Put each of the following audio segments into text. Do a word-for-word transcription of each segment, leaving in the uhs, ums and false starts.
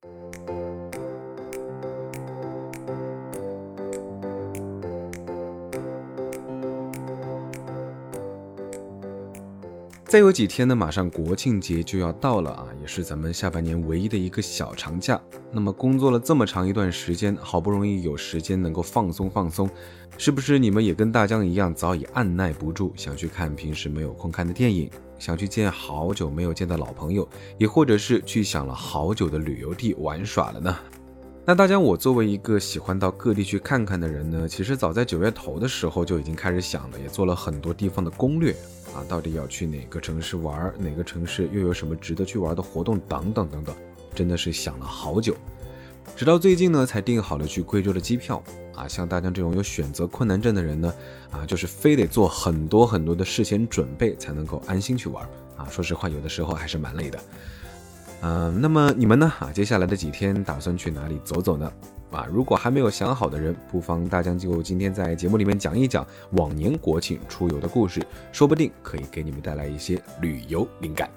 再有几天呢，马上国庆节就要到了啊，也是咱们下半年唯一的一个小长假。那么工作了这么长一段时间，好不容易有时间能够放松放松，是不是你们也跟大江一样，早已按耐不住，想去看平时没有空看的电影，想去见好久没有见的老朋友，也或者是去想了好久的旅游地玩耍了呢？那大江，我作为一个喜欢到各地去看看的人呢，其实早在九月头的时候就已经开始想了，也做了很多地方的攻略啊，到底要去哪个城市玩，哪个城市又有什么值得去玩的活动等等等等，真的是想了好久。直到最近呢，才订好了去贵州的机票啊。像大江这种有选择困难症的人呢，啊，就是非得做很多很多的事前准备才能够安心去玩啊。说实话，有的时候还是蛮累的。嗯，那么你们呢？啊，接下来的几天打算去哪里走走呢？啊，如果还没有想好的人，不妨大江就今天在节目里面讲一讲往年国庆出游的故事，说不定可以给你们带来一些旅游灵感。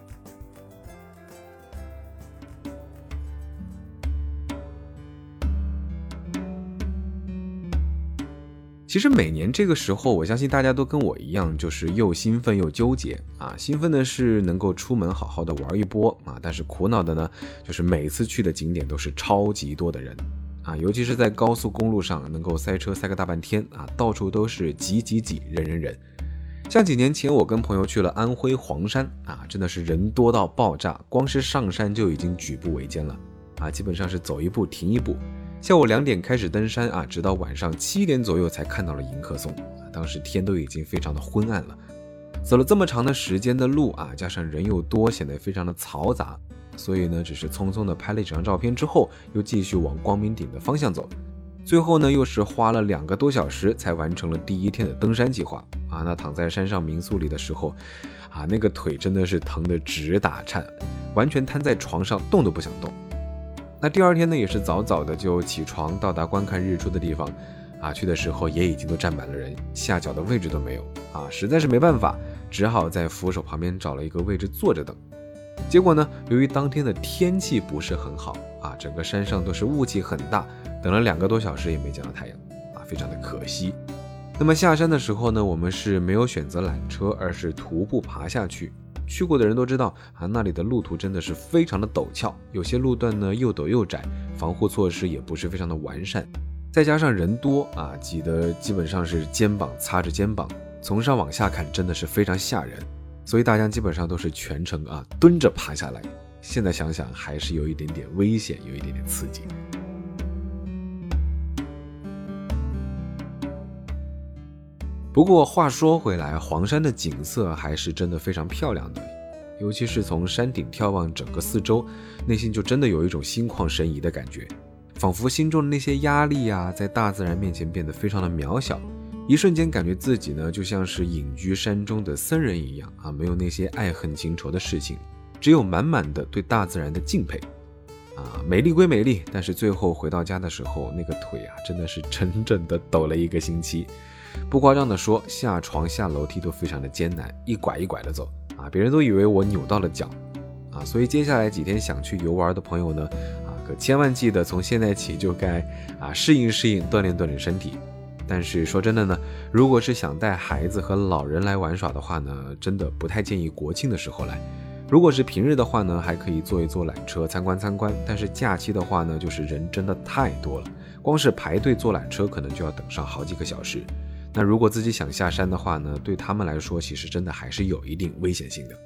其实每年这个时候，我相信大家都跟我一样，就是又兴奋又纠结啊。兴奋的是能够出门好好的玩一波啊，但是苦恼的呢，就是每次去的景点都是超级多的人啊，尤其是在高速公路上能够塞车塞个大半天啊，到处都是挤挤挤，人人人。像几年前我跟朋友去了安徽黄山啊，真的是人多到爆炸，光是上山就已经举步维艰了啊，基本上是走一步停一步。下午两点开始登山啊，直到晚上七点左右才看到了迎客松啊，当时天都已经非常的昏暗了。走了这么长的时间的路啊，加上人又多，显得非常的嘈杂，所以呢，只是匆匆的拍了几张照片之后，又继续往光明顶的方向走。最后呢，又是花了两个多小时才完成了第一天的登山计划啊。那躺在山上民宿里的时候啊，那个腿真的是疼得直打颤，完全瘫在床上动都不想动。那第二天呢，也是早早的就起床，到达观看日出的地方啊。去的时候也已经都站满了人，下脚的位置都没有啊，实在是没办法，只好在扶手旁边找了一个位置坐着等。结果呢，由于当天的天气不是很好啊，整个山上都是雾气很大，等了两个多小时也没见到太阳啊，非常的可惜。那么下山的时候呢，我们是没有选择缆车，而是徒步爬下去。去过的人都知道啊，那里的路途真的是非常的陡峭，有些路段呢又陡又窄，防护措施也不是非常的完善，再加上人多啊，挤得基本上是肩膀擦着肩膀，从上往下看真的是非常吓人，所以大家基本上都是全程啊蹲着爬下来。现在想想还是有一点点危险，有一点点刺激。不过话说回来，黄山的景色还是真的非常漂亮的，尤其是从山顶眺望整个四周，内心就真的有一种心旷神怡的感觉，仿佛心中的那些压力啊，在大自然面前变得非常的渺小，一瞬间感觉自己呢就像是隐居山中的僧人一样啊，没有那些爱恨情仇的事情，只有满满的对大自然的敬佩啊。美丽归美丽，但是最后回到家的时候，那个腿啊真的是整整的抖了一个星期。不夸张的说，下床下楼梯都非常的艰难，一拐一拐的走啊，别人都以为我扭到了脚啊。所以接下来几天想去游玩的朋友呢啊，可千万记得从现在起就该啊适应适应，锻炼锻炼身体。但是说真的呢，如果是想带孩子和老人来玩耍的话呢，真的不太建议国庆的时候来。如果是平日的话呢，还可以坐一坐缆车参观参观，但是假期的话呢，就是人真的太多了，光是排队坐缆车可能就要等上好几个小时。那如果自己想下山的话呢，对他们来说其实真的还是有一定危险性的。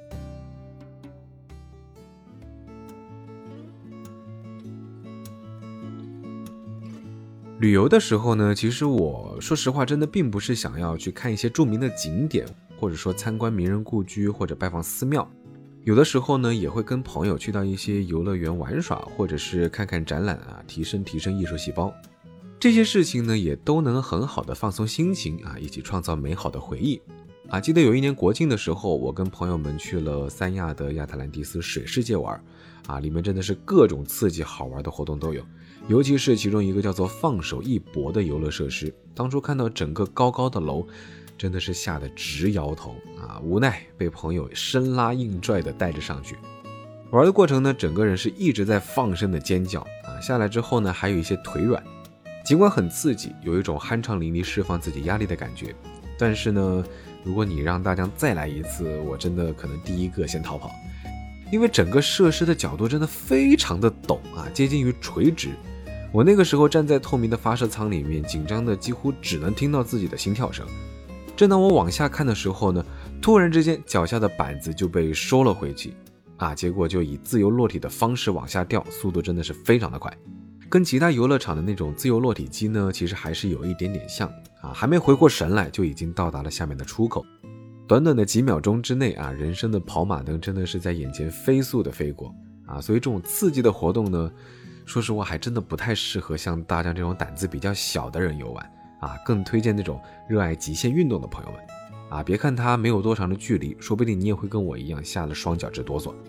旅游的时候呢，其实我说实话真的并不是想要去看一些著名的景点，或者说参观名人故居或者拜访寺庙，有的时候呢也会跟朋友去到一些游乐园玩耍，或者是看看展览啊，提升提升艺术细胞。这些事情呢也都能很好的放松心情啊，一起创造美好的回忆啊。记得有一年国庆的时候，我跟朋友们去了三亚的亚特兰蒂斯水世界玩啊，里面真的是各种刺激好玩的活动都有，尤其是其中一个叫做放手一搏的游乐设施，当初看到整个高高的楼真的是吓得直摇头啊，无奈被朋友生拉硬拽的带着上去。 玩的过程呢，整个人是一直在放声的尖叫啊，下来之后呢，还有一些腿软。尽管很刺激，有一种酣畅淋漓释放自己压力的感觉，但是呢，如果你让大家再来一次，我真的可能第一个先逃跑，因为整个设施的角度真的非常的陡啊，接近于垂直。我那个时候站在透明的发射舱里面，紧张的几乎只能听到自己的心跳声。正当我往下看的时候呢，突然之间脚下的板子就被收了回去啊，结果就以自由落体的方式往下掉，速度真的是非常的快。跟其他游乐场的那种自由落体机呢，其实还是有一点点像啊，还没回过神来就已经到达了下面的出口。短短的几秒钟之内啊，人生的跑马灯真的是在眼前飞速的飞过啊，所以这种刺激的活动呢，说实话还真的不太适合像大家这种胆子比较小的人游玩啊，更推荐那种热爱极限运动的朋友们啊，别看它没有多长的距离，说不定你也会跟我一样吓得双脚直哆嗦。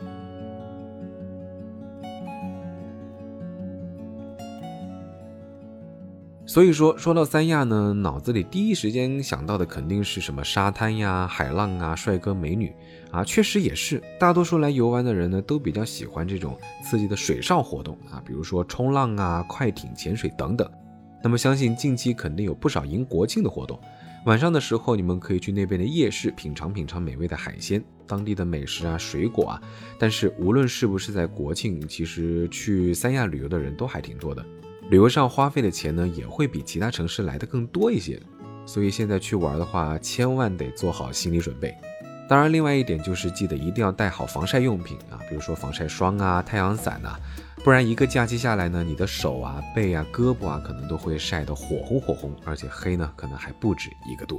所以说说到三亚呢，脑子里第一时间想到的肯定是什么沙滩呀、海浪啊、帅哥美女啊，确实也是，大多数来游玩的人呢都比较喜欢这种刺激的水上活动啊，比如说冲浪啊、快艇、潜水等等。那么相信近期肯定有不少迎国庆的活动，晚上的时候你们可以去那边的夜市品尝品尝美味的海鲜、当地的美食啊、水果啊。但是无论是不是在国庆，其实去三亚旅游的人都还挺多的。旅游上花费的钱呢，也会比其他城市来的更多一些，所以现在去玩的话，千万得做好心理准备。当然，另外一点就是记得一定要带好防晒用品啊，比如说防晒霜啊、太阳伞啊，不然一个假期下来呢，你的手啊、背啊、胳膊啊，可能都会晒得火红火红，而且黑呢，可能还不止一个度。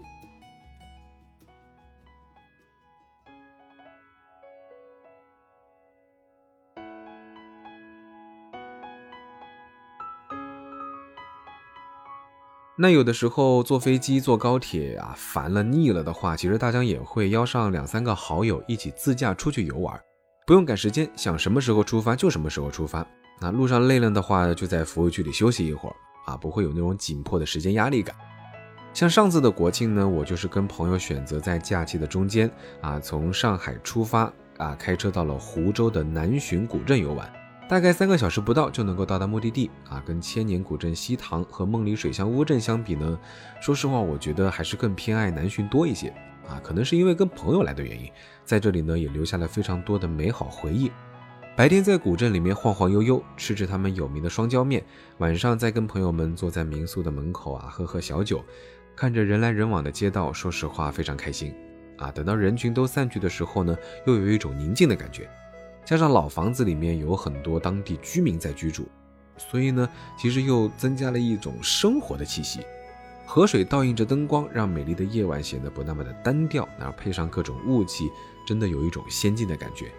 那有的时候坐飞机坐高铁啊，烦了腻了的话，其实大家也会邀上两三个好友一起自驾出去游玩，不用赶时间，想什么时候出发就什么时候出发。那路上累了的话，就在服务区里休息一会儿啊，不会有那种紧迫的时间压力感。像上次的国庆呢，我就是跟朋友选择在假期的中间啊，从上海出发啊，开车到了湖州的南浔古镇游玩。大概三个小时不到就能够到达目的地啊，跟千年古镇西塘和梦里水乡乌镇相比呢，说实话我觉得还是更偏爱南浔多一些啊，可能是因为跟朋友来的原因，在这里呢也留下了非常多的美好回忆。白天在古镇里面晃晃悠悠，吃着他们有名的双椒面，晚上再跟朋友们坐在民宿的门口啊，喝喝小酒，看着人来人往的街道，说实话非常开心啊。等到人群都散去的时候呢，又有一种宁静的感觉。加上老房子里面有很多当地居民在居住，所以呢，其实又增加了一种生活的气息。河水倒映着灯光，让美丽的夜晚显得不那么的单调，然后配上各种雾气，真的有一种仙境的感觉。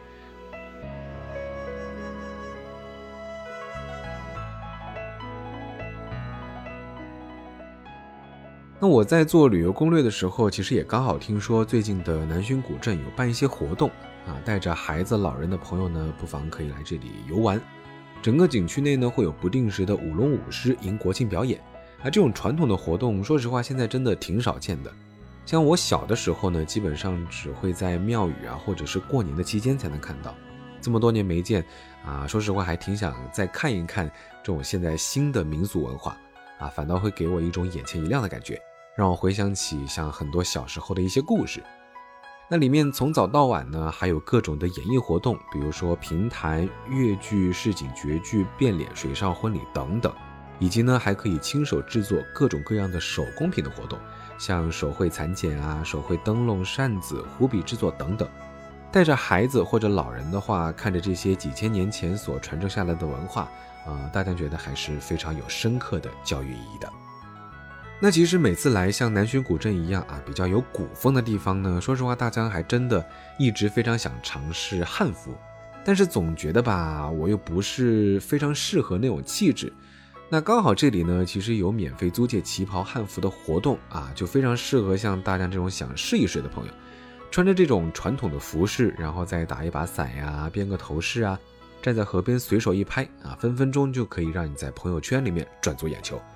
那我在做旅游攻略的时候，其实也刚好听说最近的南浔古镇有办一些活动啊，带着孩子老人的朋友呢，不妨可以来这里游玩。整个景区内呢，会有不定时的舞龙舞狮迎国庆表演啊，这种传统的活动说实话现在真的挺少见的。像我小的时候呢，基本上只会在庙宇啊或者是过年的期间才能看到，这么多年没见啊，说实话还挺想再看一看这种现在新的民俗文化啊，反倒会给我一种眼前一亮的感觉，让我回想起像很多小时候的一些故事。那里面从早到晚呢，还有各种的演艺活动，比如说评弹、越剧、市井绝剧、变脸、水上婚礼等等，以及呢还可以亲手制作各种各样的手工品的活动，像手绘蚕茧啊、手绘灯笼、扇子、湖笔制作等等。带着孩子或者老人的话，看着这些几千年前所传承下来的文化，呃，大家觉得还是非常有深刻的教育意义的。那其实每次来像南浔古镇一样啊，比较有古风的地方呢，说实话大家还真的一直非常想尝试汉服，但是总觉得吧，我又不是非常适合那种气质。那刚好这里呢，其实有免费租借旗袍汉服的活动啊，就非常适合像大家这种想试一试的朋友，穿着这种传统的服饰，然后再打一把伞呀，编个头饰啊，站在河边随手一拍啊，分分钟就可以让你在朋友圈里面赚足眼球。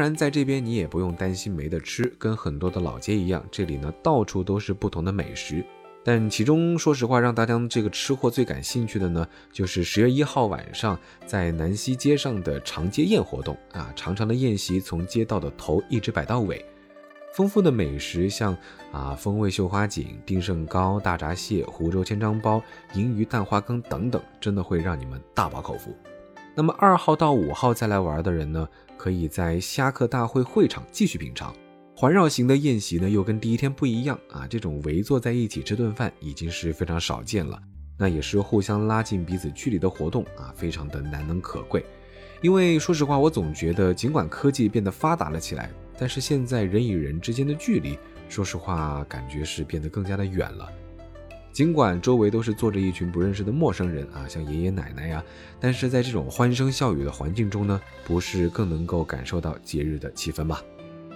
然在这边你也不用担心没得吃，跟很多的老街一样，这里呢到处都是不同的美食。但其中说实话让大家这个吃货最感兴趣的呢，就是十月一号晚上在南溪街上的长街宴活动啊，长长的宴席从街道的头一直摆到尾，丰富的美食像啊风味绣花锦、丁胜糕、大闸蟹、湖州千张包、银鱼蛋花羹等等，真的会让你们大饱口福。那么二号到五号再来玩的人呢，可以在虾客大会会场继续品尝。环绕型的宴席呢，又跟第一天不一样啊，这种围坐在一起吃顿饭已经是非常少见了，那也是互相拉近彼此距离的活动啊，非常的难能可贵。因为说实话，我总觉得尽管科技变得发达了起来，但是现在人与人之间的距离，说实话感觉是变得更加的远了。尽管周围都是坐着一群不认识的陌生人啊，像爷爷奶奶呀，但是在这种欢声笑语的环境中呢，不是更能够感受到节日的气氛吗？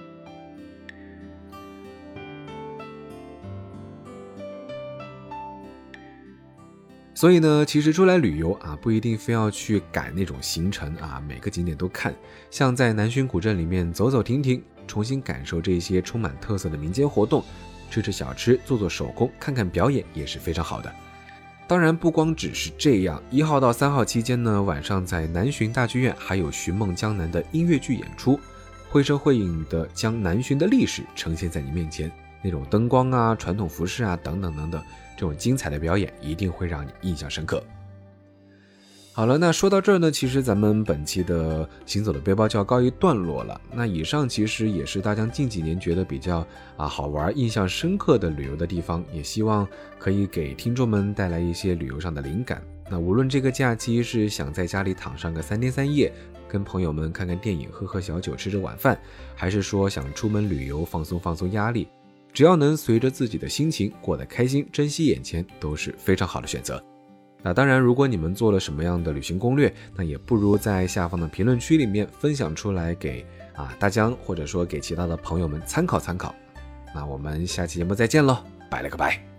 所以呢，其实出来旅游啊，不一定非要去赶那种行程啊，每个景点都看。像在南浔古镇里面走走停停，重新感受这些充满特色的民间活动，吃吃小吃，做做手工，看看表演也是非常好的。当然不光只是这样，一号到三号期间呢，晚上在南浔大剧院还有寻梦江南的音乐剧演出，绘声绘影的将南浔的历史呈现在你面前，那种灯光啊、传统服饰啊等等等等，这种精彩的表演一定会让你印象深刻。好了，那说到这儿呢，其实咱们本期的行走的背包就要告一段落了。那以上其实也是大家近几年觉得比较啊好玩、印象深刻的旅游的地方，也希望可以给听众们带来一些旅游上的灵感。那无论这个假期是想在家里躺上个三天三夜，跟朋友们看看电影、喝喝小酒、吃着晚饭，还是说想出门旅游放松放松压力，只要能随着自己的心情过得开心，珍惜眼前，都是非常好的选择。那当然，如果你们做了什么样的旅行攻略，那也不如在下方的评论区里面分享出来给啊大江，或者说给其他的朋友们参考参考。那我们下期节目再见喽，拜了个拜。